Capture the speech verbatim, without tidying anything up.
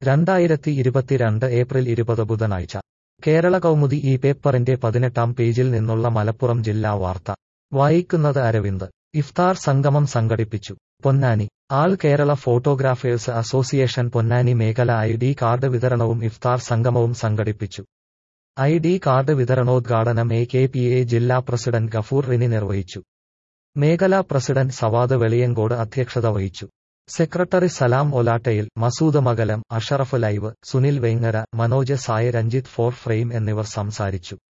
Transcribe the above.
രണ്ടായിരത്തി ഇരുപത്തിരണ്ട് ഏപ്രിൽ ഇരുപത് ബുധനാഴ്ച കേരള കൗമുദി ഈ പേപ്പറിന്റെ പതിനെട്ടാം പേജിൽ നിന്നുള്ള മലപ്പുറം ജില്ലാ വാർത്ത വായിക്കുന്നത് അരവിന്ദ്. ഇഫ്താർ സംഗമം സംഘടിപ്പിച്ചു. Ponnani. All Kerala photographers association Ponnani മേഖല ഐ ഡി കാർഡ് വിതരണവും ഇഫ്താർ സംഗമവും സംഘടിപ്പിച്ചു. ഐ ഡി കാർഡ് വിതരണോദ്ഘാടനം എ കെ പി എ ജില്ലാ പ്രസിഡന്റ് ഗഫൂർ റിനി നിർവഹിച്ചു. മേഖലാ പ്രസിഡന്റ് സവാദ് വെളിയങ്കോട് അധ്യക്ഷത വഹിച്ചു. Secretary Salam Olattayil, Masood Makalam, Ashraf live, Sunil Vengara, Manoj Sai, Ranjith four frame എന്നിവർ സംസാരിച്ചു.